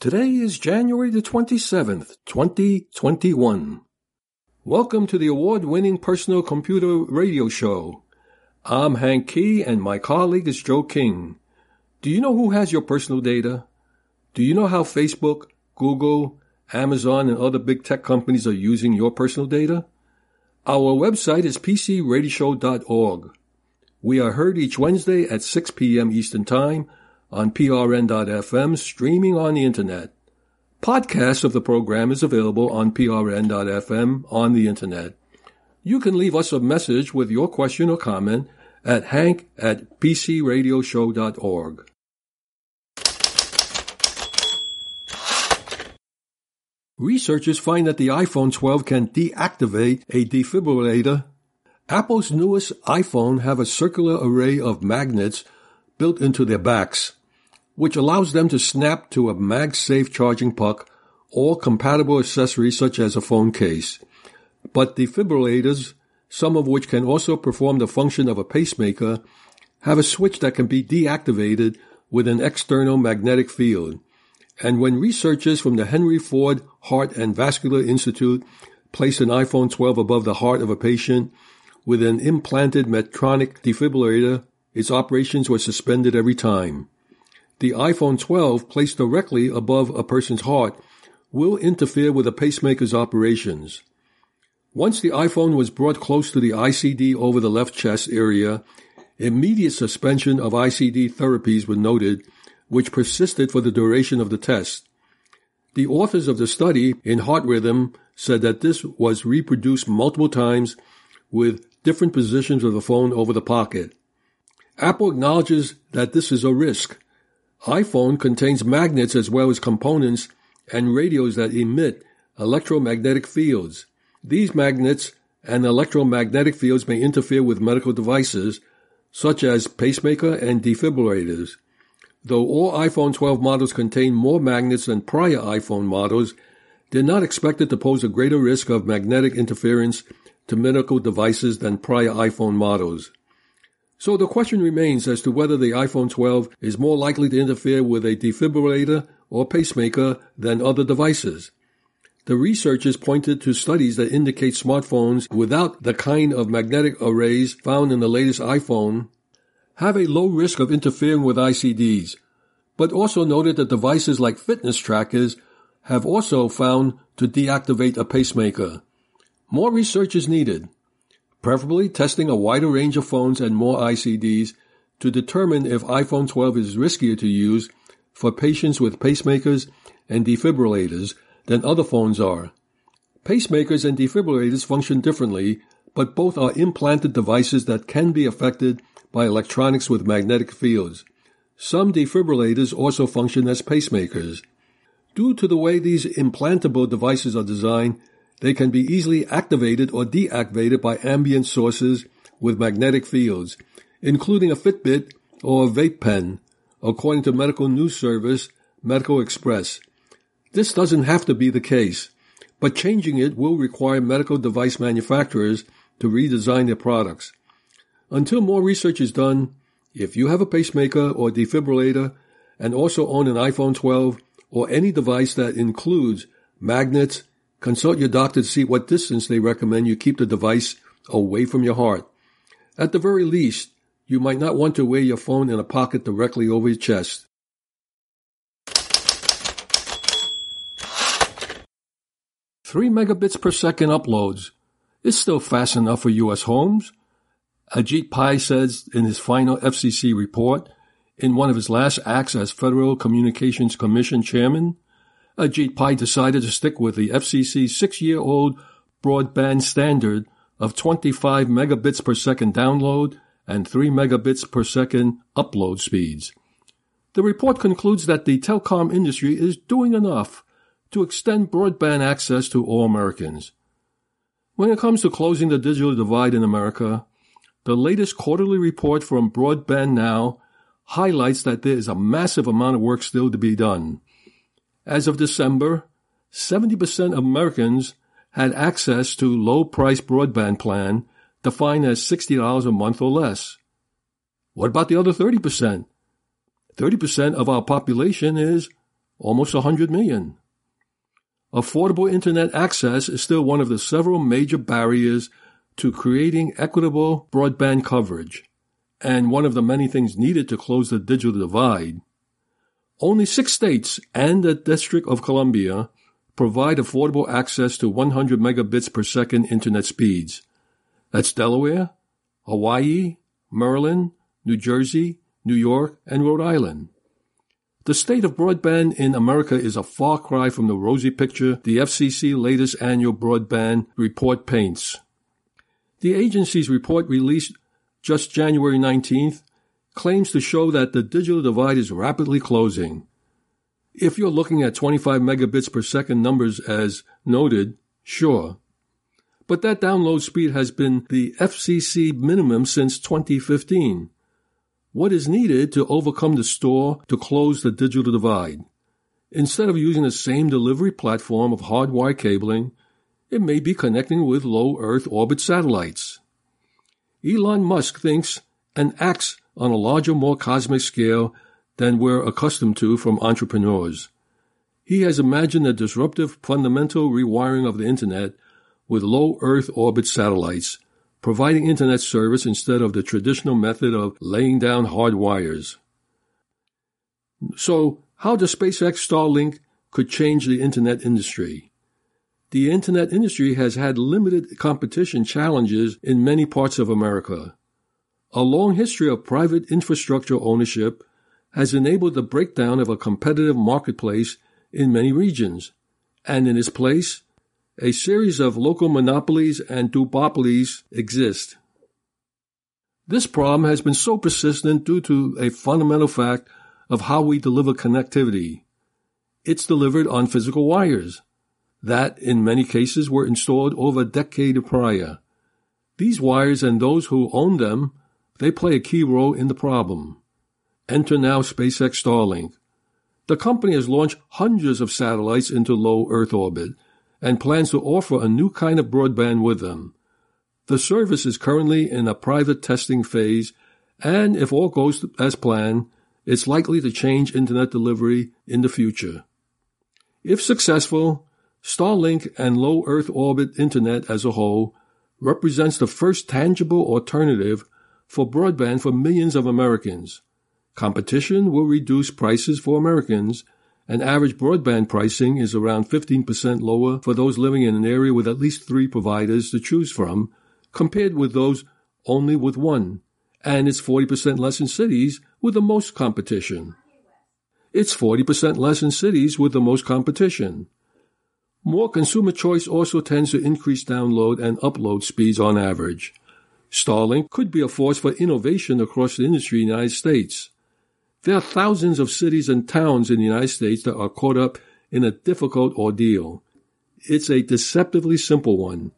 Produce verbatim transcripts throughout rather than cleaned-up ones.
Today is January the twenty-seventh, twenty twenty-one. Welcome to the award-winning personal computer radio show. I'm Hank Key and my colleague is Joe King. Do you know who has your personal data? Do you know how Facebook, Google, Amazon, and other big tech companies are using your personal data? Our website is p c radio show dot org. We are heard each Wednesday at six p.m. Eastern Time on p r n dot f m, streaming on the Internet. Podcasts of the program is available on p r n dot f m on the Internet. You can leave us a message with your question or comment at hank at p c radio show dot org. Researchers find that the iPhone twelve can deactivate a defibrillator. Apple's newest iPhone have a circular array of magnets built into their backs, which allows them to snap to a MagSafe charging puck or compatible accessories such as a phone case. But defibrillators, some of which can also perform the function of a pacemaker, have a switch that can be deactivated with an external magnetic field. And when researchers from the Henry Ford Heart and Vascular Institute place an iPhone twelve above the heart of a patient with an implanted Medtronic defibrillator, its operations were suspended every time. The iPhone twelve placed directly above a person's heart will interfere with a pacemaker's operations. Once the iPhone was brought close to the I C D over the left chest area, immediate suspension of I C D therapies was noted, which persisted for the duration of the test. The authors of the study in Heart Rhythm said that this was reproduced multiple times with different positions of the phone over the pocket. Apple acknowledges that this is a risk. iPhone contains magnets as well as components and radios that emit electromagnetic fields. These magnets and electromagnetic fields may interfere with medical devices, such as pacemaker and defibrillators. Though all iPhone twelve models contain more magnets than prior iPhone models, they're not expected to pose a greater risk of magnetic interference to medical devices than prior iPhone models. So the question remains as to whether the iPhone twelve is more likely to interfere with a defibrillator or pacemaker than other devices. The researchers pointed to studies that indicate smartphones without the kind of magnetic arrays found in the latest iPhone have a low risk of interfering with I C Ds, but also noted that devices like fitness trackers have also found to deactivate a pacemaker. More research is needed, preferably testing a wider range of phones and more I C Ds to determine if iPhone twelve is riskier to use for patients with pacemakers and defibrillators than other phones are. Pacemakers and defibrillators function differently, but both are implanted devices that can be affected by electronics with magnetic fields. Some defibrillators also function as pacemakers. Due to the way these implantable devices are designed, they can be easily activated or deactivated by ambient sources with magnetic fields, including a Fitbit or a vape pen, according to medical news service Medical Express. This doesn't have to be the case, but changing it will require medical device manufacturers to redesign their products. Until more research is done, if you have a pacemaker or defibrillator and also own an iPhone twelve or any device that includes magnets, consult your doctor to see what distance they recommend you keep the device away from your heart. At the very least, you might not want to wear your phone in a pocket directly over your chest. Three megabits per second uploads is still fast enough for U S homes. Ajit Pai says in his final F C C report, in one of his last acts as Federal Communications Commission chairman, Ajit Pai decided to stick with the F C C's six-year-old broadband standard of twenty-five megabits per second download and three megabits per second upload speeds. The report concludes that the telecom industry is doing enough to extend broadband access to all Americans. When it comes to closing the digital divide in America, the latest quarterly report from Broadband Now highlights that there is a massive amount of work still to be done. As of December, seventy percent of Americans had access to low-price broadband plan defined as sixty dollars a month or less. What about the other thirty percent? thirty percent of our population is almost one hundred million. Affordable internet access is still one of the several major barriers to creating equitable broadband coverage, and one of the many things needed to close the digital divide. Only six states and the District of Columbia provide affordable access to one hundred megabits per second internet speeds. That's Delaware, Hawaii, Maryland, New Jersey, New York, and Rhode Island. The state of broadband in America is a far cry from the rosy picture the F C C latest annual broadband report paints. The agency's report, released just January nineteenth, claims to show that the digital divide is rapidly closing. If you're looking at twenty-five megabits per second numbers as noted, sure. But that download speed has been the F C C minimum since twenty fifteen. What is needed to overcome the store to close the digital divide? Instead of using the same delivery platform of hardwired cabling, it may be connecting with low Earth orbit satellites. Elon Musk thinks and acts on a larger, more cosmic scale than we're accustomed to from entrepreneurs. He has imagined a disruptive fundamental rewiring of the Internet with low Earth orbit satellites, providing Internet service instead of the traditional method of laying down hard wires. So, how does SpaceX Starlink could change the Internet industry? The Internet industry has had limited competition challenges in many parts of America. A long history of private infrastructure ownership has enabled the breakdown of a competitive marketplace in many regions, and in its place, a series of local monopolies and duopolies exist. This problem has been so persistent due to a fundamental fact of how we deliver connectivity. It's delivered on physical wires that, in many cases, were installed over a decade prior. These wires and those who own them, they play a key role in the problem. Enter now SpaceX Starlink. The company has launched hundreds of satellites into low Earth orbit and plans to offer a new kind of broadband with them. The service is currently in a private testing phase, and if all goes as planned, it's likely to change Internet delivery in the future. If successful, Starlink and low Earth orbit Internet as a whole represents the first tangible alternative for broadband for millions of Americans. Competition will reduce prices for Americans, and average broadband pricing is around fifteen percent lower for those living in an area with at least three providers to choose from, compared with those only with one, and it's forty percent less in cities with the most competition. It's forty percent less in cities with the most competition. More consumer choice also tends to increase download and upload speeds on average. Starlink could be a force for innovation across the industry in the United States. There are thousands of cities and towns in the United States that are caught up in a difficult ordeal. It's a deceptively simple one.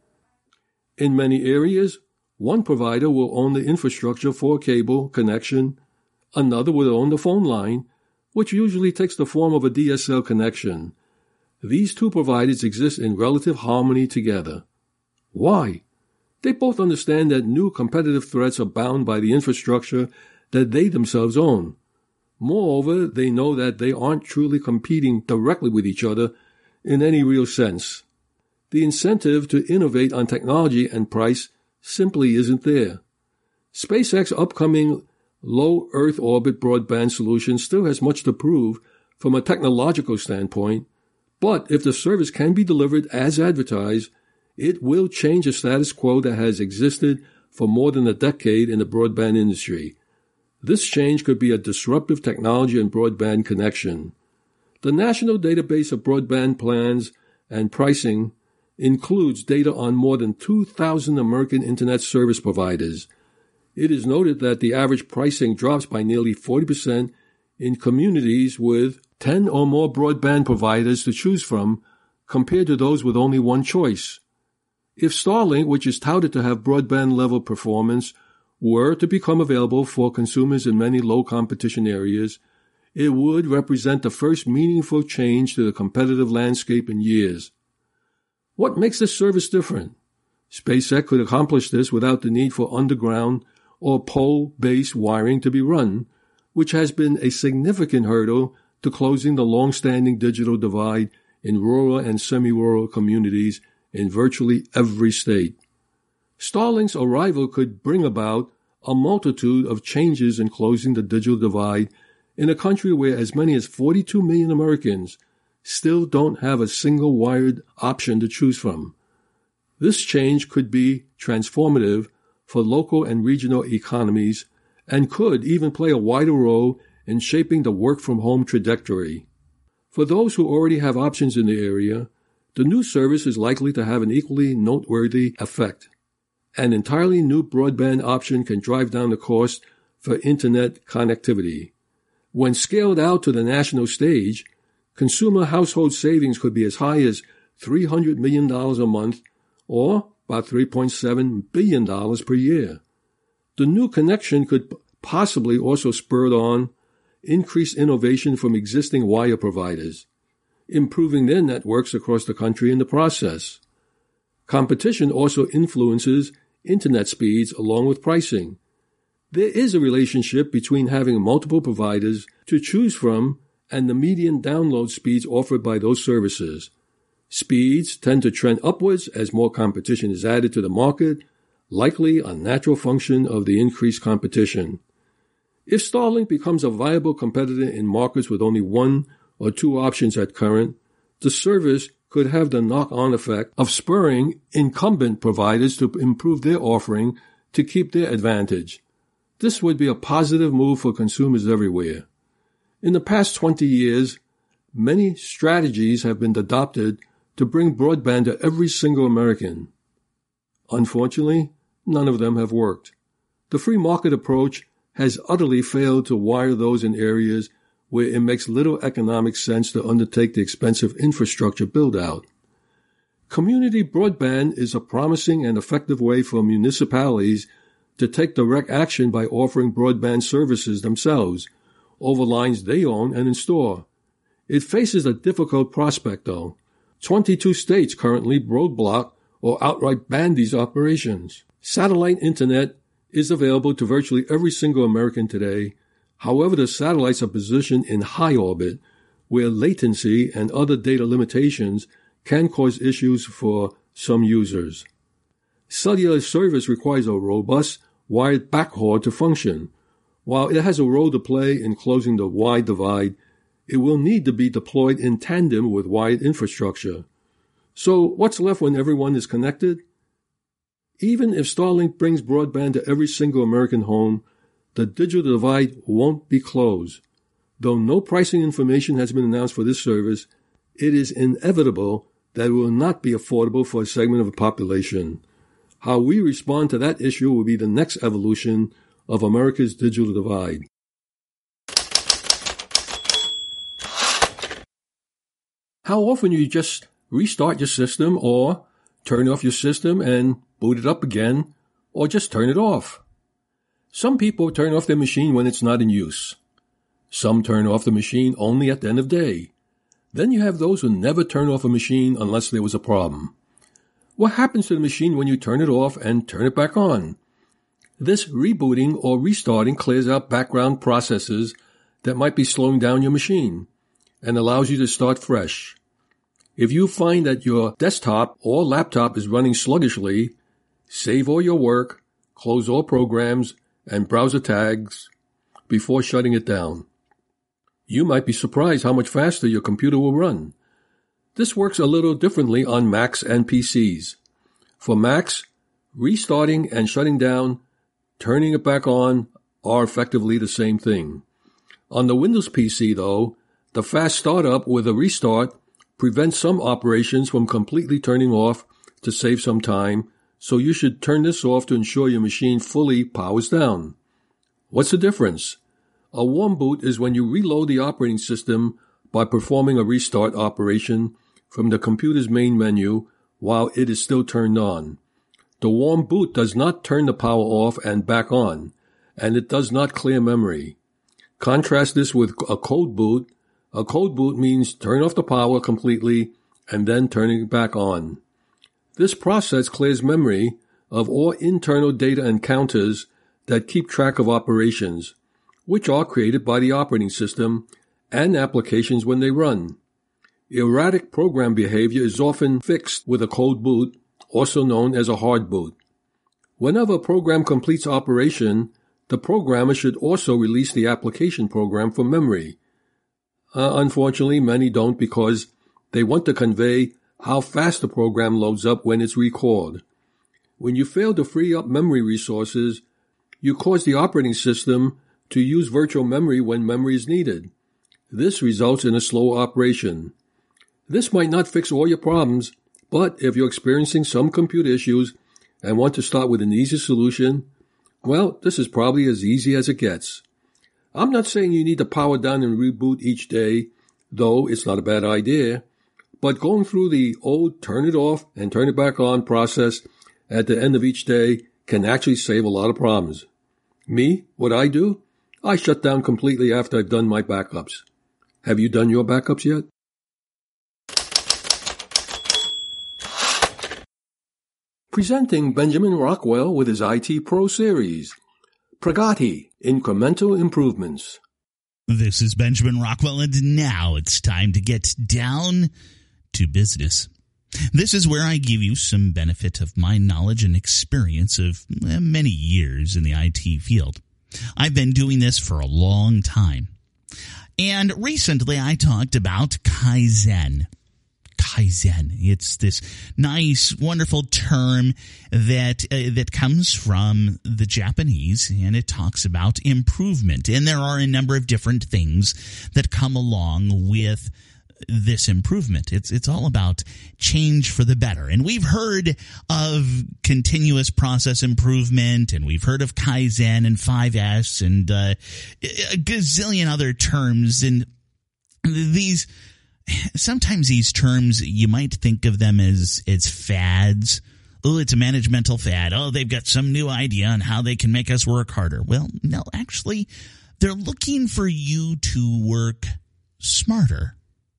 In many areas, one provider will own the infrastructure for a cable connection, another will own the phone line, which usually takes the form of a D S L connection. These two providers exist in relative harmony together. Why? They both understand that new competitive threats are bound by the infrastructure that they themselves own. Moreover, they know that they aren't truly competing directly with each other in any real sense. The incentive to innovate on technology and price simply isn't there. SpaceX's upcoming low Earth orbit broadband solution still has much to prove from a technological standpoint, but if the service can be delivered as advertised, it will change the status quo that has existed for more than a decade in the broadband industry. This change could be a disruptive technology and broadband connection. The National Database of Broadband Plans and Pricing includes data on more than two thousand American Internet service providers. It is noted that the average pricing drops by nearly forty percent in communities with ten or more broadband providers to choose from compared to those with only one choice. If Starlink, which is touted to have broadband-level performance, were to become available for consumers in many low-competition areas, it would represent the first meaningful change to the competitive landscape in years. What makes this service different? SpaceX could accomplish this without the need for underground or pole-based wiring to be run, which has been a significant hurdle to closing the long-standing digital divide in rural and semi-rural communities in virtually every state. Starlink's arrival could bring about a multitude of changes in closing the digital divide in a country where as many as forty-two million Americans still don't have a single wired option to choose from. This change could be transformative for local and regional economies and could even play a wider role in shaping the work-from-home trajectory. For those who already have options in the area, the new service is likely to have an equally noteworthy effect. An entirely new broadband option can drive down the cost for Internet connectivity. When scaled out to the national stage, consumer household savings could be as high as three hundred million dollars a month, or about three point seven billion dollars per year. The new connection could possibly also spur on increased innovation from existing wire providers, improving their networks across the country in the process. Competition also influences Internet speeds along with pricing. There is a relationship between having multiple providers to choose from and the median download speeds offered by those services. Speeds tend to trend upwards as more competition is added to the market, likely a natural function of the increased competition. If Starlink becomes a viable competitor in markets with only one or two options at current, the service could have the knock-on effect of spurring incumbent providers to improve their offering to keep their advantage. This would be a positive move for consumers everywhere. In the past twenty years, many strategies have been adopted to bring broadband to every single American. Unfortunately, none of them have worked. The free market approach has utterly failed to wire those in areas where it makes little economic sense to undertake the expensive infrastructure build-out. Community broadband is a promising and effective way for municipalities to take direct action by offering broadband services themselves over lines they own and install. It faces a difficult prospect, though. twenty-two states currently roadblock or outright ban these operations. Satellite Internet is available to virtually every single American today. However, the satellites are positioned in high orbit, where latency and other data limitations can cause issues for some users. Cellular service requires a robust, wired backhaul to function. While it has a role to play in closing the wide divide, it will need to be deployed in tandem with wired infrastructure. So what's left when everyone is connected? Even if Starlink brings broadband to every single American home, the digital divide won't be closed. Though no pricing information has been announced for this service, it is inevitable that it will not be affordable for a segment of the population. How we respond to that issue will be the next evolution of America's digital divide. How often you just restart your system or turn off your system and boot it up again, or just turn it off? Some people turn off their machine when it's not in use. Some turn off the machine only at the end of the day. Then you have those who never turn off a machine unless there was a problem. What happens to the machine when you turn it off and turn it back on? This rebooting or restarting clears out background processes that might be slowing down your machine and allows you to start fresh. If you find that your desktop or laptop is running sluggishly, save all your work, close all programs and browser tags before shutting it down. You might be surprised how much faster your computer will run. This works a little differently on Macs and P Cs. For Macs, restarting and shutting down, turning it back on are effectively the same thing. On the Windows P C, though, the fast startup with a restart prevents some operations from completely turning off to save some time, so you should turn this off to ensure your machine fully powers down. What's the difference? A warm boot is when you reload the operating system by performing a restart operation from the computer's main menu while it is still turned on. The warm boot does not turn the power off and back on, and it does not clear memory. Contrast this with a cold boot. A cold boot means turn off the power completely and then turning it back on. This process clears memory of all internal data and counters that keep track of operations, which are created by the operating system and applications when they run. Erratic program behavior is often fixed with a cold boot, also known as a hard boot. Whenever a program completes operation, the programmer should also release the application program from memory. Uh, unfortunately, many don't because they want to convey how fast the program loads up when it's recalled. When you fail to free up memory resources, you cause the operating system to use virtual memory when memory is needed. This results in a slow operation. This might not fix all your problems, but if you're experiencing some compute issues and want to start with an easy solution, well, this is probably as easy as it gets. I'm not saying you need to power down and reboot each day, though it's not a bad idea, but going through the old turn it off and turn it back on process at the end of each day can actually save a lot of problems. Me, what I do? I shut down completely after I've done my backups. Have you done your backups yet? Presenting Benjamin Rockwell with his I T Pro series, Pragati, Incremental Improvements. This is Benjamin Rockwell, and now it's time to get down to business. This is where I give you some benefit of my knowledge and experience of many years in the I T field. I've been doing this for a long time. And recently I talked about Kaizen. Kaizen. It's this nice, wonderful term that uh, that comes from the Japanese, and it talks about improvement. And there are a number of different things that come along with this improvement. It's it's all about change for the better. And we've heard of continuous process improvement, and we've heard of Kaizen and five S and uh, a gazillion other terms. And these sometimes these terms, you might think of them as as fads. Oh, it's a managemental fad. Oh, they've got some new idea on how they can make us work harder. Well, no, actually, they're looking for you to work smarter.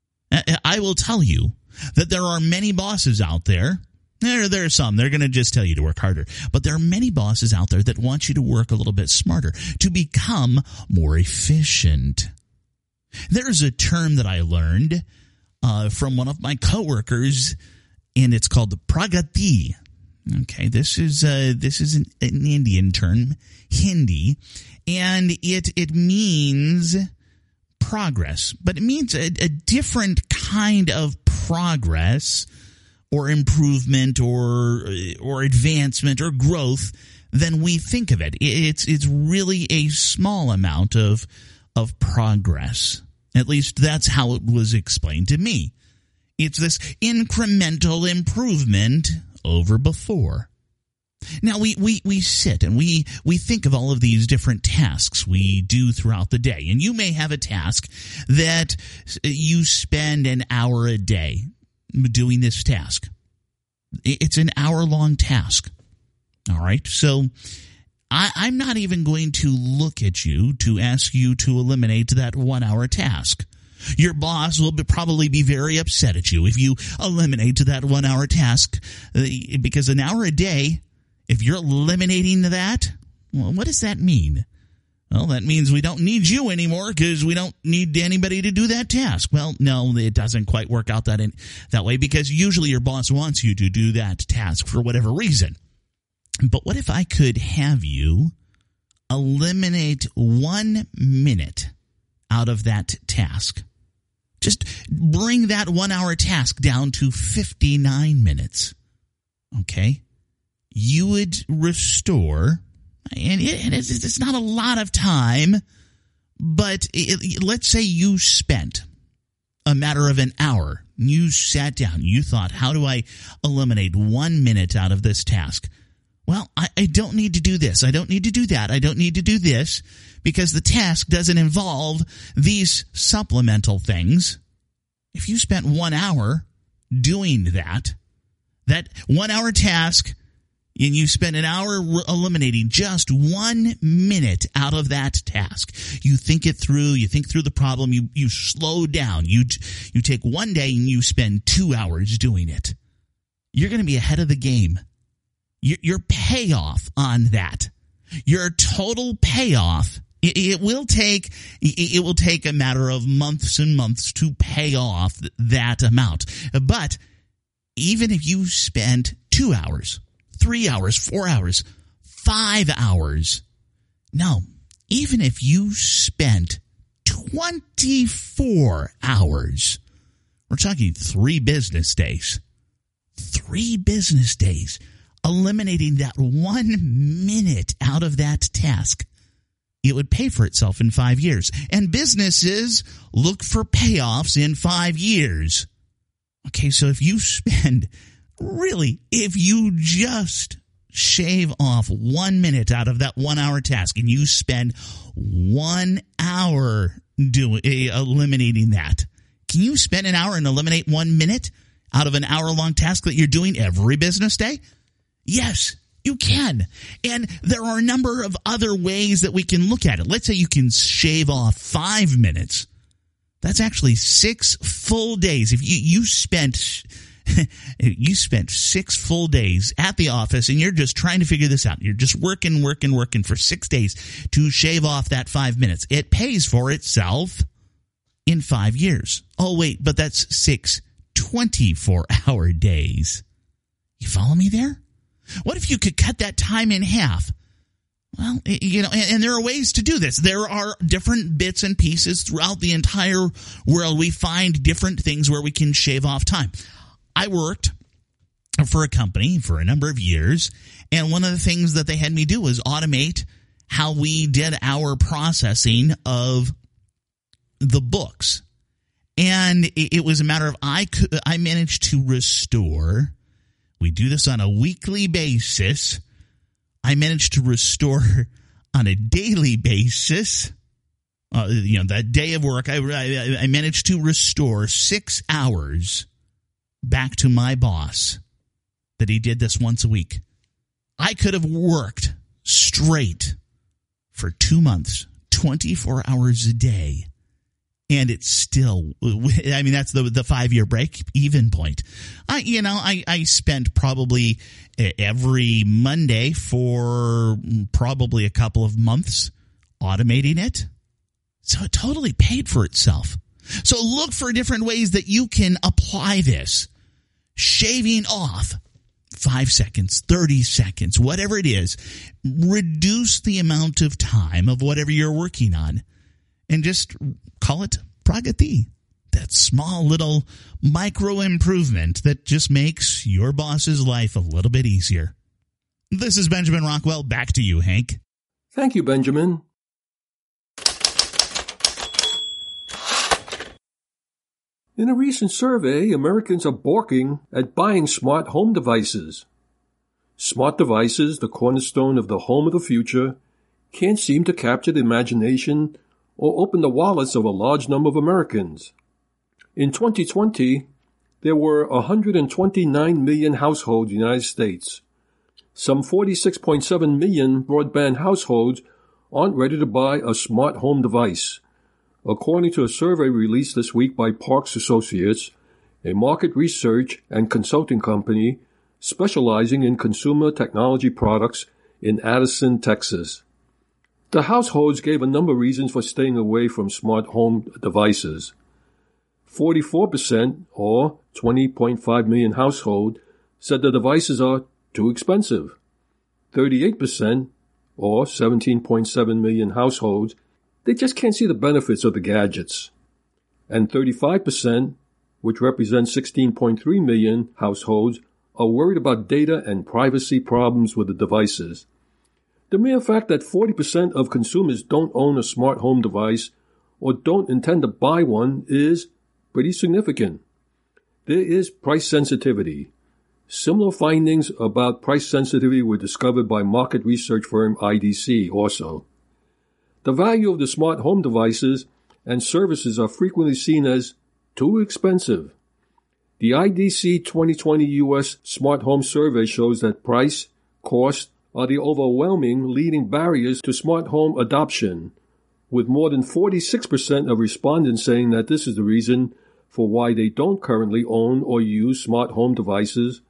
I will tell you that there are many bosses out there. There, there are some. They're going to just tell you to work harder. But there are many bosses out there that want you to work a little bit smarter, to become more efficient. There's a term that I learned uh, from one of my coworkers, and it's called Pragati. Okay, this is uh, this is an, an Indian term, Hindi, and it it means progress, but it means a, a different kind of progress or improvement or or advancement or growth than we think of it. It's it's really a small amount of of progress. At least that's how it was explained to me. It's this incremental improvement over before. Now, we, we, we sit and we, we think of all of these different tasks we do throughout the day. And you may have a task that you spend an hour a day doing this task. It's an hour-long task. All right? So I, I'm not even going to look at you to ask you to eliminate that one-hour task. Your boss will be, probably be very upset at you if you eliminate that one-hour task, uh, because an hour a day, if you're eliminating that, well, what does that mean? Well, that means we don't need you anymore because we don't need anybody to do that task. Well, no, it doesn't quite work out that in, that way, because usually your boss wants you to do that task for whatever reason. But what if I could have you eliminate one minute out of that task? Just bring that one-hour task down to fifty-nine minutes. Okay? You would restore, and, it, and it's, it's not a lot of time, but it, let's say you spent a matter of an hour. You sat down. You thought, how do I eliminate one minute out of this task? Well, I, I don't need to do this. I don't need to do that. I don't need to do this because the task doesn't involve these supplemental things. If you spent one hour doing that, that one-hour task, and you spend an hour re- eliminating just one minute out of that task. You think it through. You think through the problem. You you slow down. You you take one day and you spend two hours doing it. You're going to be ahead of the game. Your, your payoff on that, your total payoff It, it will take it will take a matter of months and months to pay off that amount. But even if you spend two hours, three hours, four hours, five hours, no, even if you spent twenty-four hours, we're talking three business days, three business days, eliminating that one minute out of that task, it would pay for itself in five years. And businesses look for payoffs in five years. Okay, so if you spend, really, if you just shave off one minute out of that one-hour task and you spend one hour doing eliminating that, can you spend an hour and eliminate one minute out of an hour-long task that you're doing every business day? Yes, you can. And there are a number of other ways that we can look at it. Let's say you can shave off five minutes. That's actually six full days. If you, you spent you spent six full days at the office and you're just trying to figure this out. You're just working, working, working for six days to shave off that five minutes. It pays for itself in five years. Oh, wait, but that's six twenty-four hour days. You follow me there? What if you could cut that time in half? Well, you know, and, and there are ways to do this. There are different bits and pieces throughout the entire world. We find different things where we can shave off time. I worked for a company for a number of years, and one of the things that they had me do was automate how we did our processing of the books. And it, it was a matter of I could, I managed to restore. We do this on a weekly basis. I managed to restore on a daily basis. Uh, you know, that day of work, I, I, I managed to restore six hours back to my boss that he did this once a week. I could have worked straight for two months, twenty-four hours a day. And it's still, I mean, that's the the five-year break-even point. I, you know, I, I spent probably every Monday for probably a couple of months automating it. So it totally paid for itself. So look for different ways that you can apply this. Shaving off five seconds, thirty seconds, whatever it is. Reduce the amount of time of whatever you're working on. And just call it pragati. That small little micro improvement that just makes your boss's life a little bit easier. This is Benjamin Rockwell. Back to you, Hank. Thank you, Benjamin. In a recent survey, Americans are balking at buying smart home devices. Smart devices, the cornerstone of the home of the future, can't seem to capture the imagination or open the wallets of a large number of Americans. In twenty twenty, there were one hundred twenty-nine million households in the United States. Some forty-six point seven million broadband households aren't ready to buy a smart home device, according to a survey released this week by Parks Associates, a market research and consulting company specializing in consumer technology products in Addison, Texas. The households gave a number of reasons for staying away from smart home devices. forty-four percent, or twenty point five million households, said the devices are too expensive. thirty-eight percent, or seventeen point seven million households, they just can't see the benefits of the gadgets. And thirty-five percent, which represents sixteen point three million households, are worried about data and privacy problems with the devices. The mere fact that forty percent of consumers don't own a smart home device or don't intend to buy one is pretty significant. There is price sensitivity. Similar findings about price sensitivity were discovered by market research firm I D C also. The value of the smart home devices and services are frequently seen as too expensive. The I D C twenty twenty U S Smart Home Survey shows that price, cost, are the overwhelming leading barriers to smart home adoption, with more than forty-six percent of respondents saying that this is the reason for why they don't currently own or use smart home devices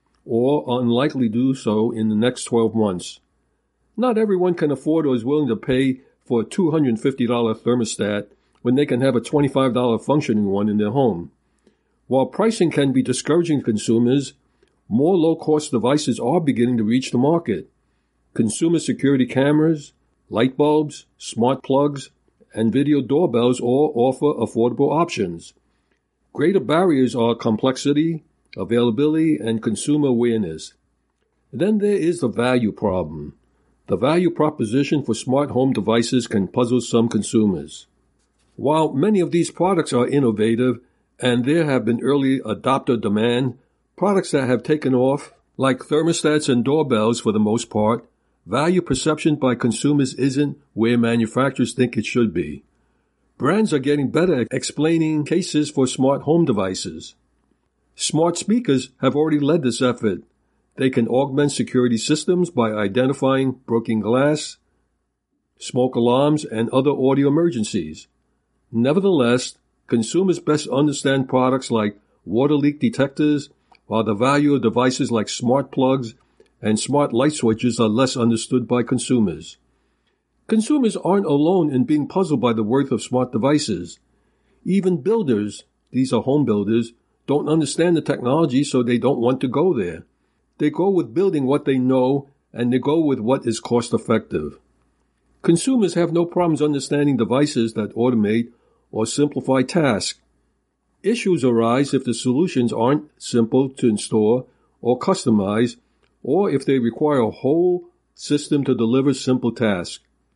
or are unlikely to do so in the next twelve months. Not everyone can afford or is willing to pay for a two hundred fifty dollars thermostat when they can have a twenty-five dollars functioning one in their home. While pricing can be discouraging to consumers, more low-cost devices are beginning to reach the market. Consumer security cameras, light bulbs, smart plugs, and video doorbells all offer affordable options. Greater barriers are complexity, availability, and consumer awareness. Then there is the value problem. The value proposition for smart home devices can puzzle some consumers. While many of these products are innovative and there have been early adopter demand, products that have taken off, like thermostats and doorbells for the most part, value perception by consumers isn't where manufacturers think it should be. Brands are getting better at explaining cases for smart home devices. Smart speakers have already led this effort. They can augment security systems by identifying broken glass, smoke alarms, and other audio emergencies. Nevertheless, consumers best understand products like water leak detectors, while the value of devices like smart plugs and smart light switches are less understood by consumers. Consumers aren't alone in being puzzled by the worth of smart devices. Even builders, these are home builders, don't understand the technology, so they don't want to go there. They go with building what they know, and they go with what is cost-effective. Consumers have no problems understanding devices that automate or simplify tasks. Issues arise if the solutions aren't simple to install or customize, or if they require a whole system to deliver simple tasks.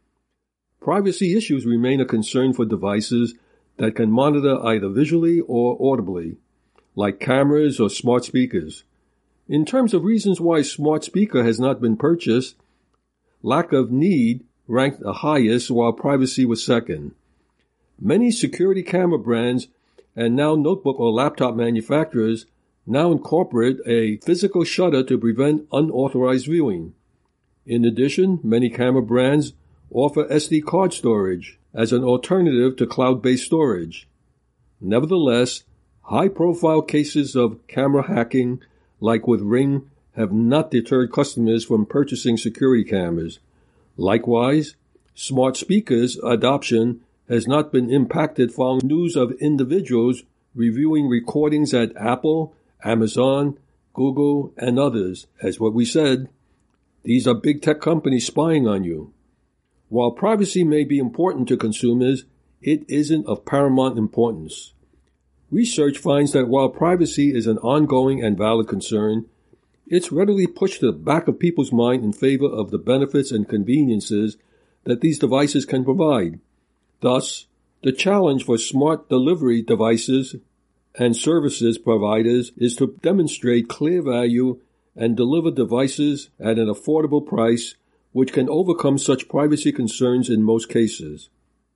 Privacy issues remain a concern for devices that can monitor either visually or audibly, like cameras or smart speakers. In terms of reasons why a smart speaker has not been purchased, lack of need ranked the highest while privacy was second. Many security camera brands and now notebook or laptop manufacturers now incorporate a physical shutter to prevent unauthorized viewing. In addition, many camera brands offer S D card storage as an alternative to cloud-based storage. Nevertheless, high-profile cases of camera hacking, like with Ring, have not deterred customers from purchasing security cameras. Likewise, smart speakers adoption has not been impacted following news of individuals reviewing recordings at Apple, Amazon, Google, and others. As what we said, these are big tech companies spying on you. While privacy may be important to consumers, it isn't of paramount importance. Research finds that while privacy is an ongoing and valid concern, it's readily pushed to the back of people's mind in favor of the benefits and conveniences that these devices can provide. Thus, the challenge for smart delivery devices and services providers is to demonstrate clear value and deliver devices at an affordable price which can overcome such privacy concerns in most cases.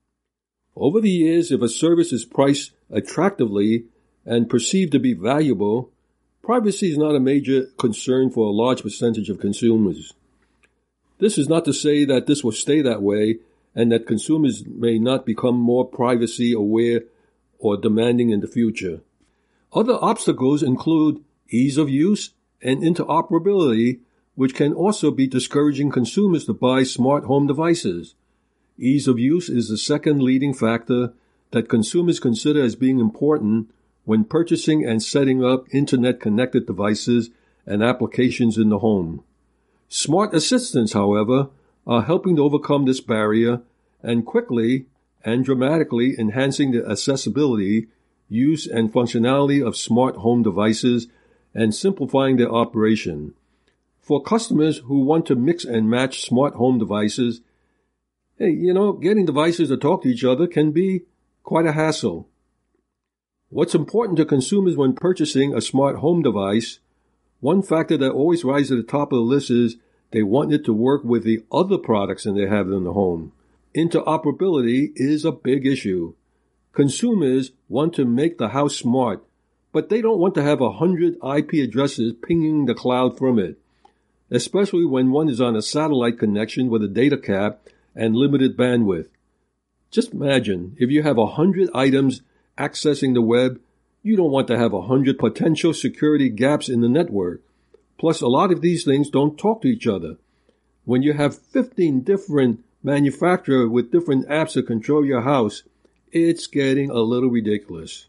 Over the years, if a service is priced attractively and perceived to be valuable, privacy is not a major concern for a large percentage of consumers. This is not to say that this will stay that way and that consumers may not become more privacy aware or demanding in the future. Other obstacles include ease of use and interoperability, which can also be discouraging consumers to buy smart home devices. Ease of use is the second leading factor that consumers consider as being important when purchasing and setting up internet-connected devices and applications in the home. Smart assistants, however, are helping to overcome this barrier and quickly and dramatically enhancing the accessibility, use, and functionality of smart home devices and simplifying their operation. For customers who want to mix and match smart home devices, hey, you know, getting devices to talk to each other can be quite a hassle. What's important to consumers when purchasing a smart home device, one factor that always rises to the top of the list is they want it to work with the other products that they have in the home. Interoperability is a big issue. Consumers want to make the house smart, but they don't want to have a hundred I P addresses pinging the cloud from it, especially when one is on a satellite connection with a data cap and limited bandwidth. Just imagine, if you have a hundred items accessing the web, you don't want to have a hundred potential security gaps in the network. Plus, a lot of these things don't talk to each other. When you have fifteen different manufacturer with different apps to control your house, it's getting a little ridiculous.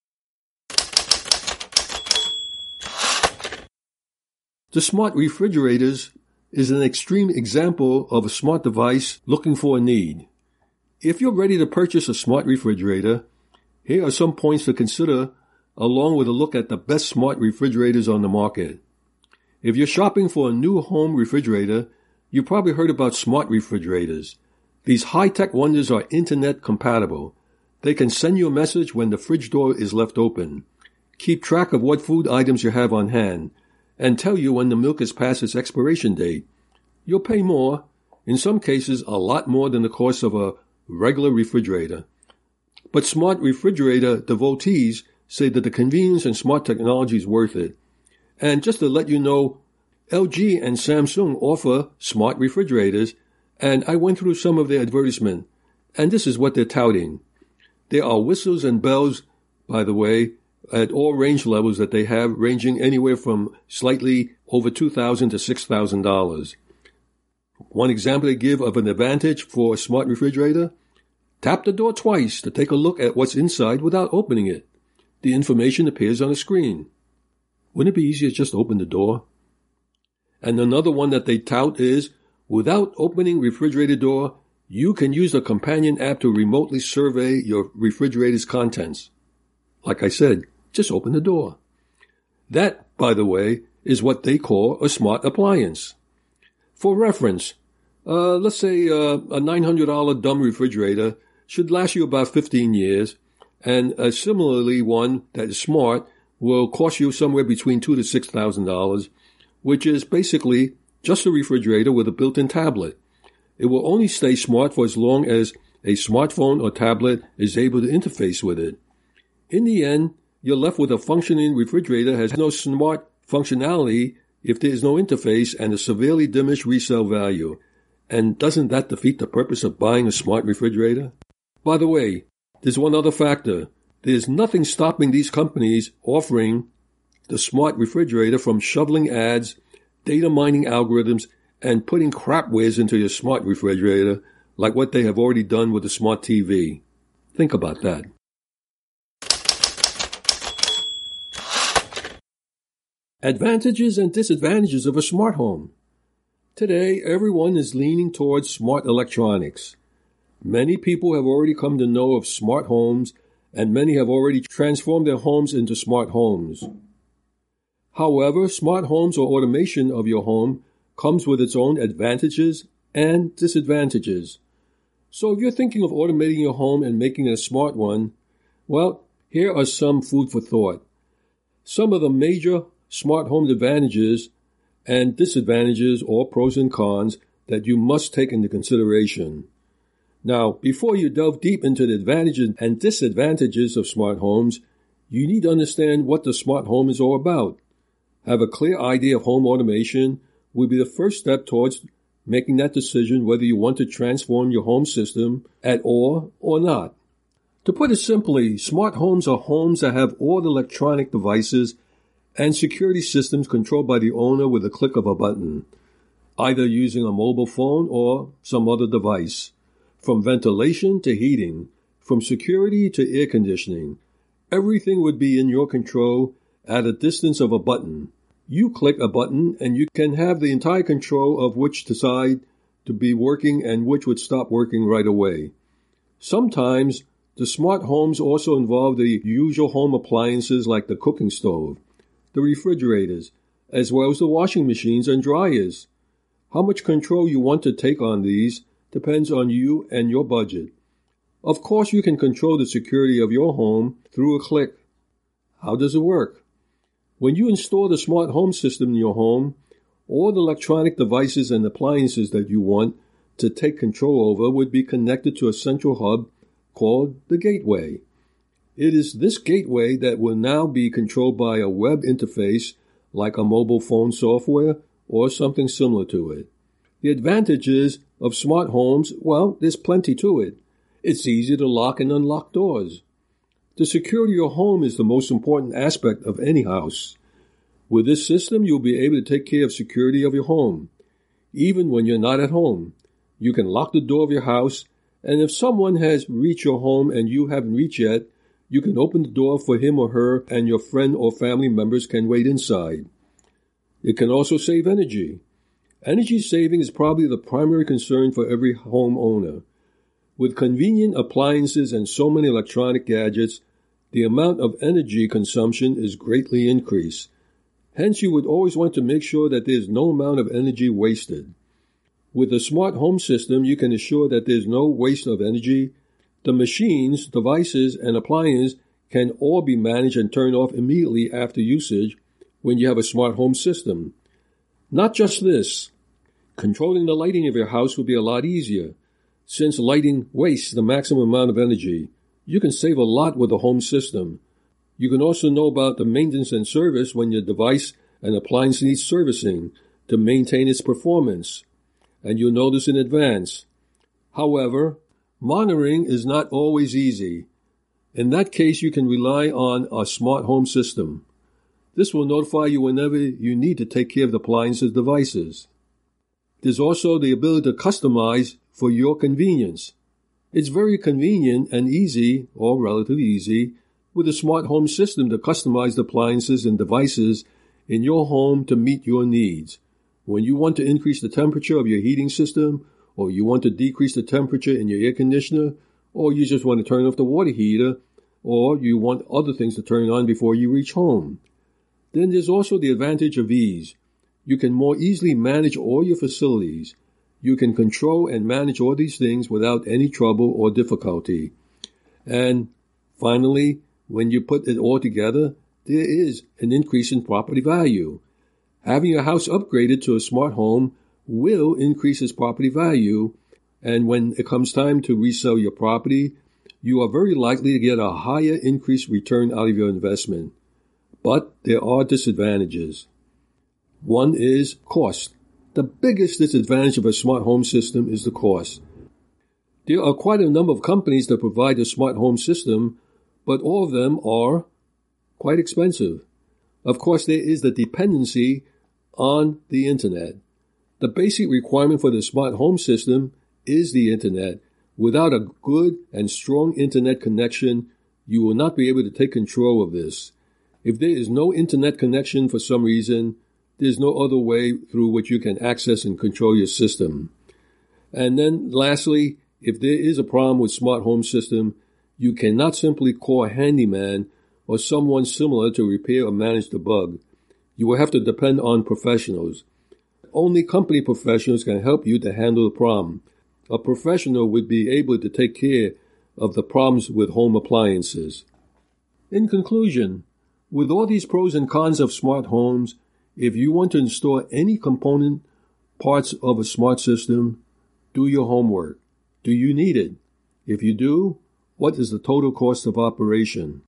The smart refrigerators is an extreme example of a smart device looking for a need. If you're ready to purchase a smart refrigerator, here are some points to consider along with a look at the best smart refrigerators on the market. If you're shopping for a new home refrigerator, you probably heard about smart refrigerators. These high-tech wonders are internet compatible. They can send you a message when the fridge door is left open, keep track of what food items you have on hand, and tell you when the milk is past its expiration date. You'll pay more, in some cases a lot more than the cost of a regular refrigerator. But smart refrigerator devotees say that the convenience and smart technology is worth it. And just to let you know, L G and Samsung offer smart refrigerators, and I went through some of their advertisement, and this is what they're touting. There are whistles and bells, by the way, at all range levels that they have, ranging anywhere from slightly over two thousand dollars to six thousand dollars. One example they give of an advantage for a smart refrigerator: tap the door twice to take a look at what's inside without opening it. The information appears on the screen. Wouldn't it be easier to just open the door? And another one that they tout is, without opening refrigerator door, you can use a companion app to remotely survey your refrigerator's contents. Like I said, just open the door. That, by the way, is what they call a smart appliance. For reference, uh, let's say uh, a nine hundred dollars dumb refrigerator should last you about fifteen years, and a similarly one that is smart will cost you somewhere between two thousand dollars to six thousand dollars, which is basically just a refrigerator with a built-in tablet. It will only stay smart for as long as a smartphone or tablet is able to interface with it. In the end, you're left with a functioning refrigerator that has no smart functionality if there is no interface and a severely diminished resale value. And doesn't that defeat the purpose of buying a smart refrigerator? By the way, there's one other factor. There's nothing stopping these companies offering the smart refrigerator from shoveling ads, data mining algorithms, and putting crapwares into your smart refrigerator like what they have already done with the smart T V. Think about that. Advantages and disadvantages of a smart home. Today, everyone is leaning towards smart electronics. Many people have already come to know of smart homes, and many have already transformed their homes into smart homes. However, smart homes or automation of your home comes with its own advantages and disadvantages. So if you're thinking of automating your home and making it a smart one, well, here are some food for thought. Some of the major smart home advantages and disadvantages, or pros and cons, that you must take into consideration. Now, before you delve deep into the advantages and disadvantages of smart homes, you need to understand what the smart home is all about. Have a clear idea of home automation will be the first step towards making that decision whether you want to transform your home system at all or not. To put it simply, smart homes are homes that have all electronic devices and security systems controlled by the owner with a click of a button, either using a mobile phone or some other device. From ventilation to heating, from security to air conditioning, everything would be in your control at a distance of a button. You click a button and you can have the entire control of which side to be working and which would stop working right away. Sometimes the smart homes also involve the usual home appliances like the cooking stove, the refrigerators, as well as the washing machines and dryers. How much control you want to take on these depends on you and your budget. Of course, you can control the security of your home through a click. How does it work? When you install the smart home system in your home, all the electronic devices and appliances that you want to take control over would be connected to a central hub called the gateway. It is this gateway that will now be controlled by a web interface like a mobile phone software or something similar to it. The advantages of smart homes, well, there's plenty to it. It's easy to lock and unlock doors. The security of your home is the most important aspect of any house. With this system, you'll be able to take care of security of your home, even when you're not at home. You can lock the door of your house, and if someone has reached your home and you haven't reached yet, you can open the door for him or her, and your friend or family members can wait inside. It can also save energy. Energy saving is probably the primary concern for every homeowner. With convenient appliances and so many electronic gadgets, the amount of energy consumption is greatly increased. Hence, you would always want to make sure that there is no amount of energy wasted. With a smart home system, you can assure that there is no waste of energy. The machines, devices, and appliances can all be managed and turned off immediately after usage when you have a smart home system. Not just this. Controlling the lighting of your house will be a lot easier. Since lighting wastes the maximum amount of energy, you can save a lot with a home system. You can also know about the maintenance and service when your device and appliance needs servicing to maintain its performance, and you'll know this in advance. However, monitoring is not always easy. In that case, you can rely on a smart home system. This will notify you whenever you need to take care of the appliance's devices. There's also the ability to customize for your convenience. It's very convenient and easy, or relatively easy, with a smart home system to customize the appliances and devices in your home to meet your needs. When you want to increase the temperature of your heating system, or you want to decrease the temperature in your air conditioner, or you just want to turn off the water heater, or you want other things to turn on before you reach home. Then there's also the advantage of ease. You can more easily manage all your facilities. You can control and manage all these things without any trouble or difficulty. And finally, when you put it all together, there is an increase in property value. Having your house upgraded to a smart home will increase its property value, and when it comes time to resell your property, you are very likely to get a higher increased return out of your investment. But there are disadvantages. One is cost. The biggest disadvantage of a smart home system is the cost. There are quite a number of companies that provide a smart home system, but all of them are quite expensive. Of course, there is the dependency on the Internet. The basic requirement for the smart home system is the Internet. Without a good and strong Internet connection, you will not be able to take control of this. If there is no Internet connection for some reason, there's no other way through which you can access and control your system. And then lastly, if there is a problem with smart home system, you cannot simply call a handyman or someone similar to repair or manage the bug. You will have to depend on professionals. Only company professionals can help you to handle the problem. A professional would be able to take care of the problems with home appliances. In conclusion, with all these pros and cons of smart homes, if you want to install any component parts of a smart system, do your homework. Do you need it? If you do, what is the total cost of operation?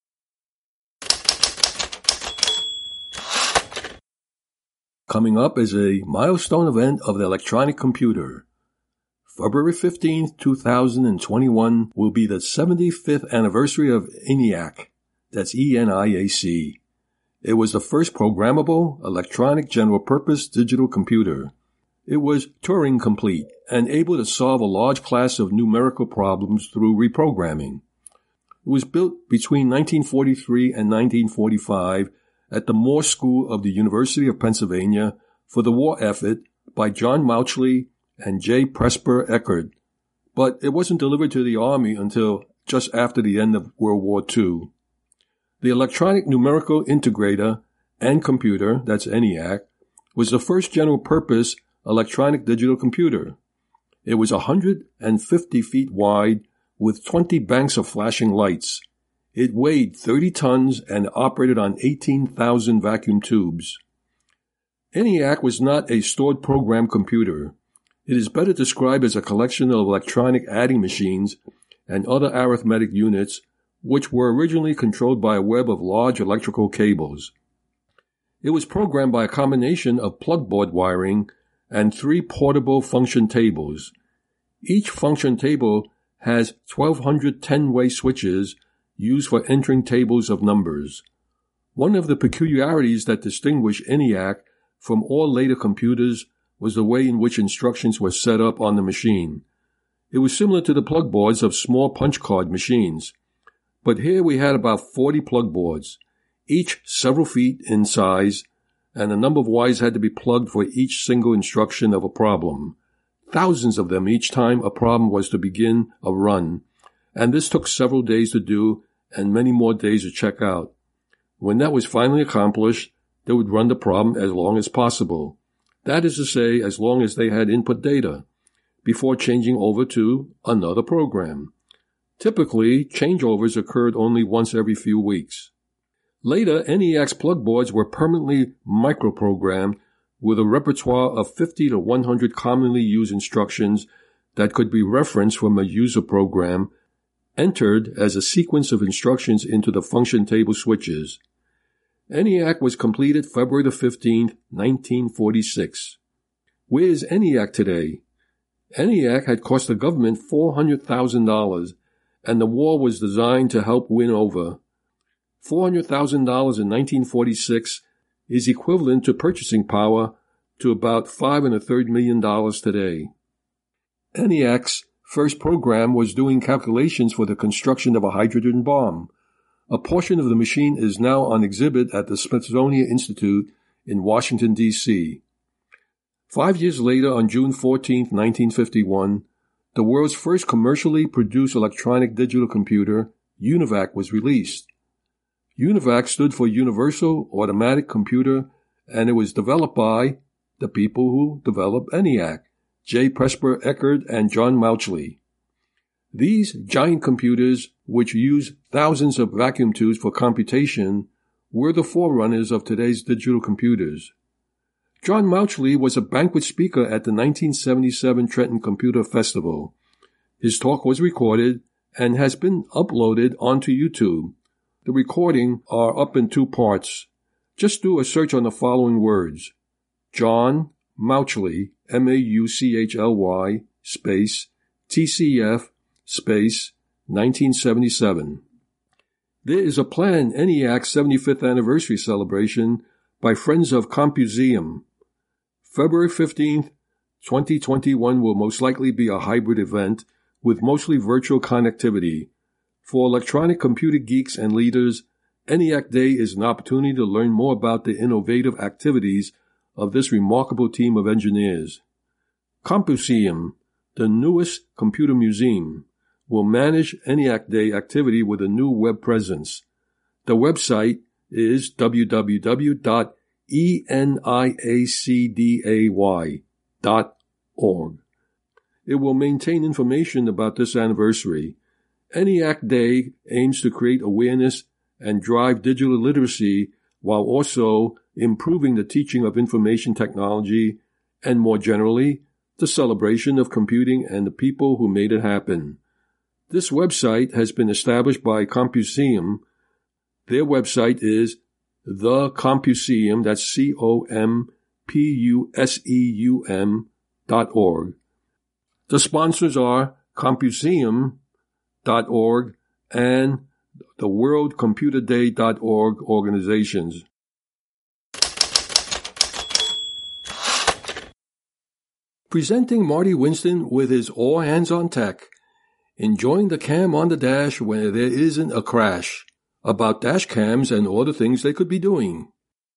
Coming up is a milestone event of the electronic computer. February fifteenth, two thousand twenty-one will be the seventy-fifth anniversary of ENIAC. That's E N I A C. It was the first programmable, electronic general-purpose digital computer. It was Turing complete and able to solve a large class of numerical problems through reprogramming. It was built between nineteen forty-three and nineteen forty-five at the Moore School of the University of Pennsylvania for the war effort by John Mauchly and J. Presper Eckert, but it wasn't delivered to the Army until just after the end of World War Two. The Electronic Numerical Integrator and Computer, that's ENIAC, was the first general-purpose electronic digital computer. It was one hundred fifty feet wide with twenty banks of flashing lights. It weighed thirty tons and operated on eighteen thousand vacuum tubes. ENIAC was not a stored program computer. It is better described as a collection of electronic adding machines and other arithmetic units which were originally controlled by a web of large electrical cables. It was programmed by a combination of plugboard wiring and three portable function tables. Each function table has twelve hundred ten-way switches used for entering tables of numbers. One of the peculiarities that distinguished ENIAC from all later computers was the way in which instructions were set up on the machine. It was similar to the plug boards of small punch card machines. But here we had about forty plug boards, each several feet in size, and a number of wires had to be plugged for each single instruction of a problem. Thousands of them each time a problem was to begin a run, and this took several days to do and many more days to check out. When that was finally accomplished, they would run the problem as long as possible. That is to say, as long as they had input data, before changing over to another program. Typically, changeovers occurred only once every few weeks. Later, N E A C's plug boards were permanently microprogrammed with a repertoire of fifty to one hundred commonly used instructions that could be referenced from a user program, entered as a sequence of instructions into the function table switches. N E A C was completed February the fifteenth, nineteen forty-six. Where is N E A C today? N E A C had cost the government four hundred thousand dollars, and the war was designed to help win over. four hundred thousand dollars in nineteen forty-six is equivalent to purchasing power to about five and a third million dollars today. N E A C's first program was doing calculations for the construction of a hydrogen bomb. A portion of the machine is now on exhibit at the Smithsonian Institute in Washington, D C Five years later, on June fourteenth, nineteen fifty-one, the world's first commercially produced electronic digital computer, UNIVAC, was released. UNIVAC stood for Universal Automatic Computer, and it was developed by the people who developed ENIAC, J. Presper Eckert and John Mauchly. These giant computers, which use thousands of vacuum tubes for computation, were the forerunners of today's digital computers. John Mauchly was a banquet speaker at the nineteen seventy-seven Trenton Computer Festival. His talk was recorded and has been uploaded onto YouTube. The recording are up in two parts. Just do a search on the following words: John Mauchly, M A U C H L Y, space, T C F, space, nineteen seventy-seven. There is a planned ENIAC seventy-fifth anniversary celebration by Friends of Compuseum. February fifteenth, twenty twenty-one will most likely be a hybrid event with mostly virtual connectivity. For electronic computer geeks and leaders, ENIAC Day is an opportunity to learn more about the innovative activities of this remarkable team of engineers. Compuseum, the newest computer museum, will manage ENIAC Day activity with a new web presence. The website is w w w dot eniacday dot org. It will maintain information about this anniversary. ENIAC Day aims to create awareness and drive digital literacy while also improving the teaching of information technology and, more generally, the celebration of computing and the people who made it happen. This website has been established by Compuseum. Their website is the Compuseum, that's C O M P U S E U M dot org. The sponsors are Compuseum dot org and the World Computer Day dot org organizations. Presenting Marty Winston with his All Hands on Tech. Enjoying the cam on the dash where there isn't a crash. About dash cams and all the things they could be doing.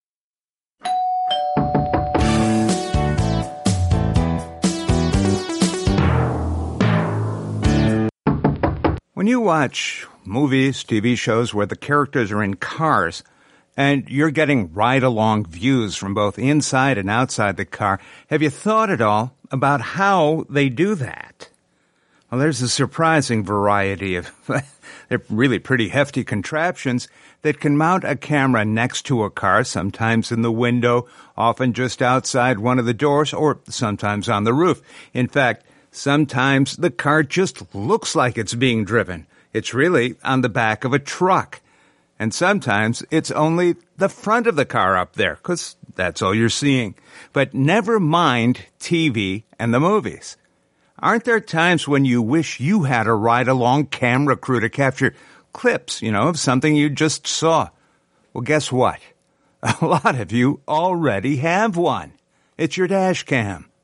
When you watch movies, T V shows where the characters are in cars and you're getting ride-along views from both inside and outside the car, have you thought at all about how they do that? Well, there's a surprising variety of they're really pretty hefty contraptions that can mount a camera next to a car, sometimes in the window, often just outside one of the doors, or sometimes on the roof. In fact, sometimes the car just looks like it's being driven. It's really on the back of a truck. And sometimes it's only the front of the car up there, because that's all you're seeing. But never mind T V and the movies. Aren't there times when you wish you had a ride-along camera crew to capture clips, you know, of something you just saw? Well, guess what? A lot of you already have one. It's your dash cam.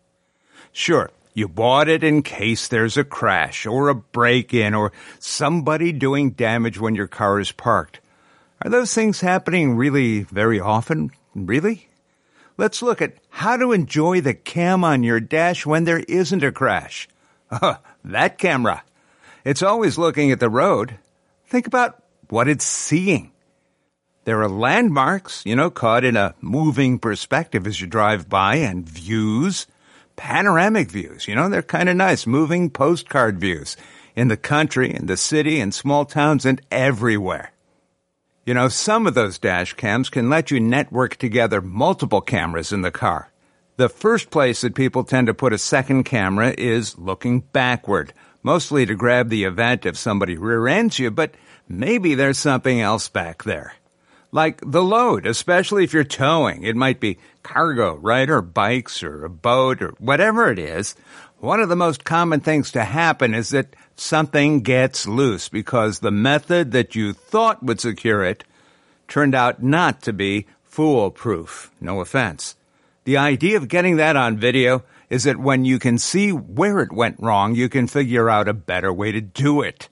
Sure, you bought it in case there's a crash or a break-in or somebody doing damage when your car is parked. Are those things happening really very often? Really? Let's look at how to enjoy the cam on your dash when there isn't a crash. Oh, that camera. It's always looking at the road. Think about what it's seeing. There are landmarks, you know, caught in a moving perspective as you drive by, and views. Panoramic views, you know, they're kind of nice, moving postcard views in the country, in the city, in small towns, and everywhere. You know, some of those dash cams can let you network together multiple cameras in the car. The first place that people tend to put a second camera is looking backward, mostly to grab the event if somebody rear-ends you, but maybe there's something else back there. Like the load, especially if you're towing. It might be cargo, right, or bikes, or a boat, or whatever it is. One of the most common things to happen is that something gets loose because the method that you thought would secure it turned out not to be foolproof. No offense. The idea of getting that on video is that when you can see where it went wrong, you can figure out a better way to do it.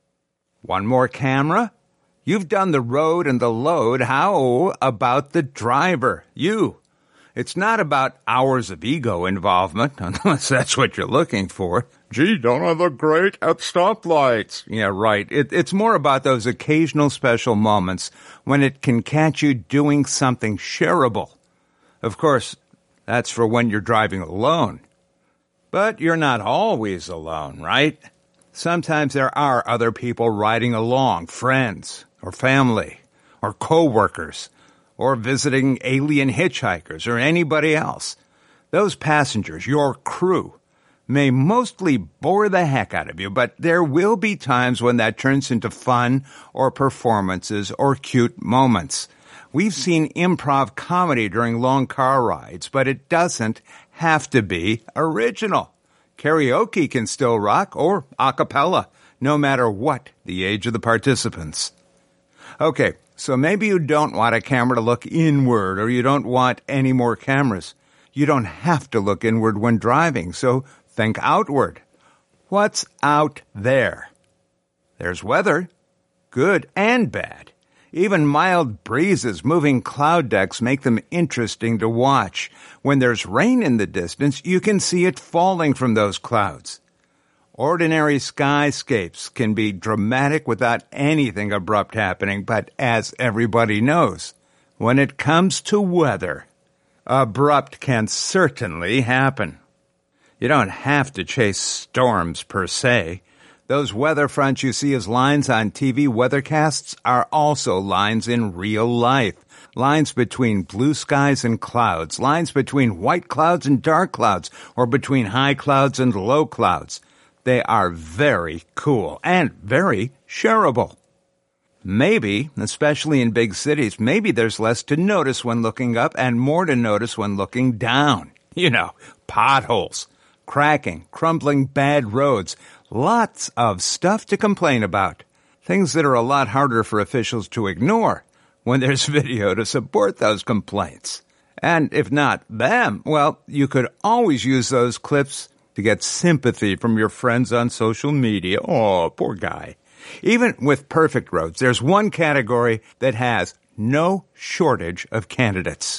One more camera? You've done the road and the load. How about the driver? You. It's not about hours of ego involvement, unless that's what you're looking for. Gee, don't I look great at stoplights? Yeah, right. It, it's more about those occasional special moments when it can catch you doing something shareable. Of course, that's for when you're driving alone. But you're not always alone, right? Sometimes there are other people riding along, friends, or family, or co-workers, or visiting alien hitchhikers, or anybody else. Those passengers, your crew, may mostly bore the heck out of you, but there will be times when that turns into fun, or performances, or cute moments. We've seen improv comedy during long car rides, but it doesn't have to be original. Karaoke can still rock, or a cappella, no matter what the age of the participants. Okay, so maybe you don't want a camera to look inward, or you don't want any more cameras. You don't have to look inward when driving, so think outward. What's out there? There's weather, good and bad. Even mild breezes moving cloud decks make them interesting to watch. When there's rain in the distance, you can see it falling from those clouds. Ordinary skyscapes can be dramatic without anything abrupt happening, but as everybody knows, when it comes to weather, abrupt can certainly happen. You don't have to chase storms per se. Those weather fronts you see as lines on T V weathercasts are also lines in real life. Lines between blue skies and clouds, lines between white clouds and dark clouds, or between high clouds and low clouds. They are very cool and very shareable. Maybe, especially in big cities, maybe there's less to notice when looking up and more to notice when looking down. You know, potholes, cracking, crumbling bad roads, lots of stuff to complain about. Things that are a lot harder for officials to ignore when there's video to support those complaints. And if not them, well, you could always use those clips to get sympathy from your friends on social media. Oh, poor guy. Even with perfect roads, there's one category that has no shortage of candidates.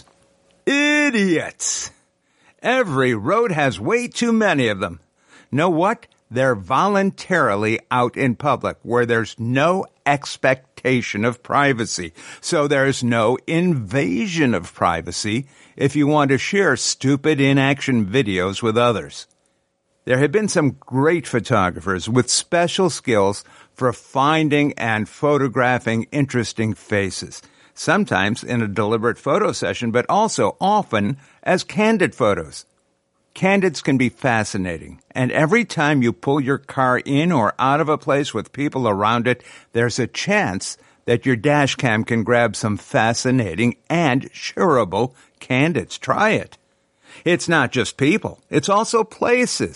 Idiots! Every road has way too many of them. Know what? They're voluntarily out in public where there's no expectation of privacy. So there's no invasion of privacy if you want to share stupid inaction videos with others. There have been some great photographers with special skills for finding and photographing interesting faces, sometimes in a deliberate photo session, but also often as candid photos. Candids can be fascinating, and every time you pull your car in or out of a place with people around it, there's a chance that your dash cam can grab some fascinating and shareable candids. Try it. It's not just people. It's also places.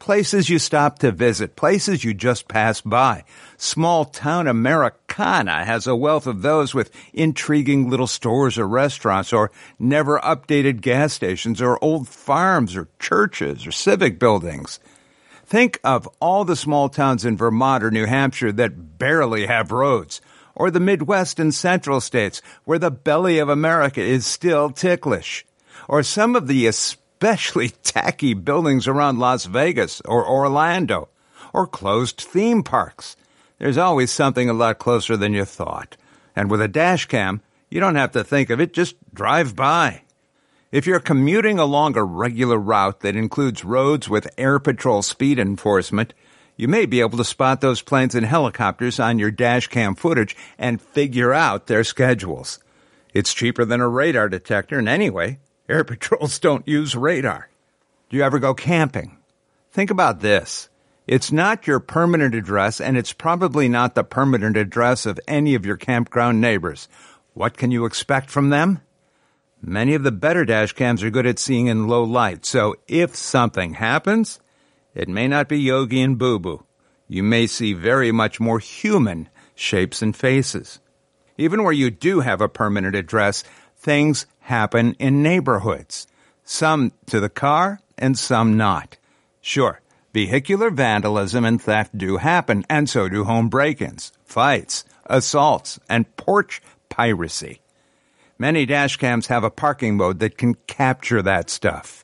places you stop to visit, places you just pass by. Small-town Americana has a wealth of those with intriguing little stores or restaurants or never-updated gas stations or old farms or churches or civic buildings. Think of all the small towns in Vermont or New Hampshire that barely have roads, or the Midwest and Central states where the belly of America is still ticklish, or some of the especially tacky buildings around Las Vegas or Orlando, or closed theme parks. There's always something a lot closer than you thought. And with a dash cam, you don't have to think of it, just drive by. If you're commuting along a regular route that includes roads with Air Patrol speed enforcement, you may be able to spot those planes and helicopters on your dash cam footage and figure out their schedules. It's cheaper than a radar detector, and anyway, Air Patrols don't use radar. Do you ever go camping? Think about this. It's not your permanent address, and it's probably not the permanent address of any of your campground neighbors. What can you expect from them? Many of the better dash cams are good at seeing in low light, so if something happens, it may not be Yogi and Boo Boo. You may see very much more human shapes and faces. Even where you do have a permanent address, things happen in neighborhoods. Some to the car and some not. Sure, vehicular vandalism and theft do happen, and so do home break-ins, fights, assaults, and porch piracy. Many dash cams have a parking mode that can capture that stuff.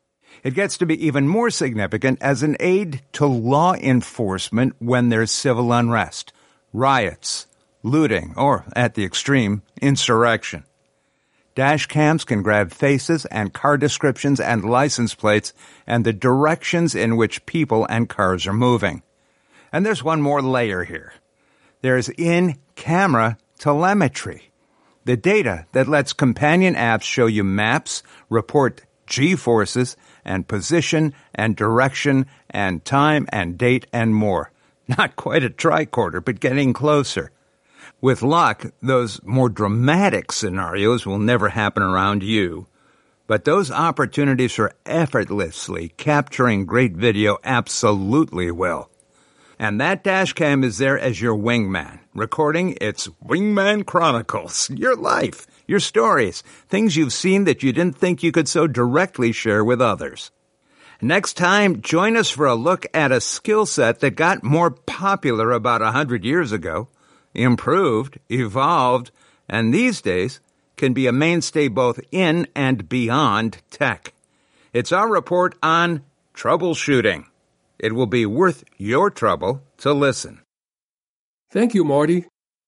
It gets to be even more significant as an aid to law enforcement when there's civil unrest, riots, looting, or, at the extreme, insurrection. Dash cams can grab faces and car descriptions and license plates and the directions in which people and cars are moving. And there's one more layer here. There's in-camera telemetry. The data that lets companion apps show you maps, report G-forces, and position and direction and time and date and more. Not quite a tricorder, but getting closer. With luck, those more dramatic scenarios will never happen around you. But those opportunities for effortlessly capturing great video absolutely will. And that dash cam is there as your wingman, recording its Wingman Chronicles, your life, your stories, things you've seen that you didn't think you could so directly share with others. Next time, join us for a look at a skill set that got more popular about a hundred years ago, improved, evolved, and these days can be a mainstay both in and beyond tech. It's our report on troubleshooting. It will be worth your trouble to listen. Thank you, Marty.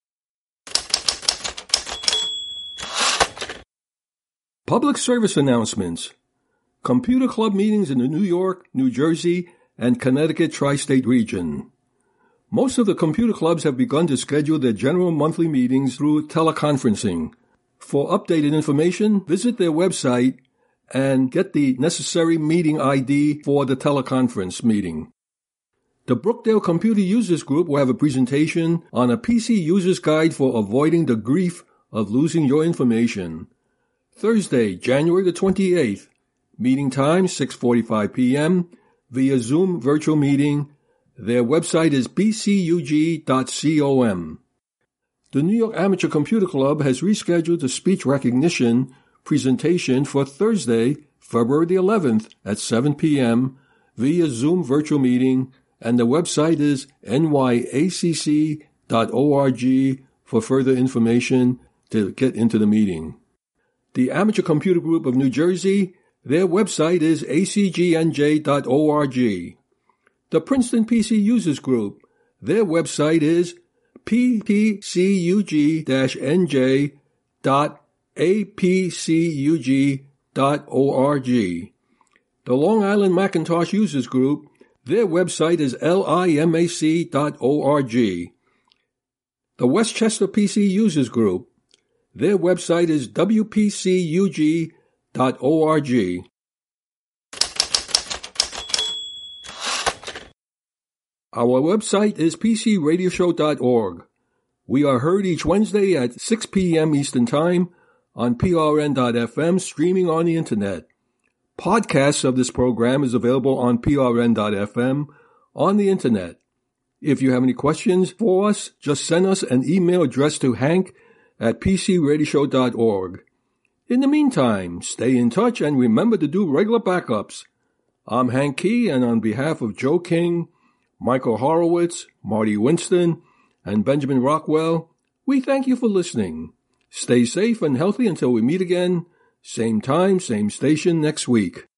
Public service announcements. Computer Club meetings in the New York, New Jersey, and Connecticut tri-state region. Most of the computer clubs have begun to schedule their general monthly meetings through teleconferencing. For updated information, visit their website and get the necessary meeting I D for the teleconference meeting. The Brookdale Computer Users Group will have a presentation on a P C user's guide for avoiding the grief of losing your information. Thursday, January the twenty-eighth. Meeting time, six forty-five p.m. via Zoom virtual meeting. Their website is b c u g dot com. The New York Amateur Computer Club has rescheduled the speech recognition presentation for Thursday, February the eleventh at seven p.m. via Zoom virtual meeting, and the website is n y a c c dot org for further information to get into the meeting. The Amateur Computer Group of New Jersey, their website is a c g n j dot org. The Princeton P C Users Group, their website is p p c u g dash n j dot a p c u g dot org. The Long Island Macintosh Users Group, their website is limac dot org. The Westchester P C Users Group, their website is w p c u g dot org. Our website is p c radio show dot org. We are heard each Wednesday at six p.m. Eastern Time on p r n dot f m, streaming on the Internet. Podcasts of this program is available on P R N dot F M on the internet. If you have any questions for us, just send us an email address to hank at p c radio show dot org. In the meantime, stay in touch and remember to do regular backups. I'm Hank Key, and on behalf of Joe King, Michael Horowitz, Marty Winston, and Benjamin Rockwell, we thank you for listening. Stay safe and healthy until we meet again, same time, same station next week.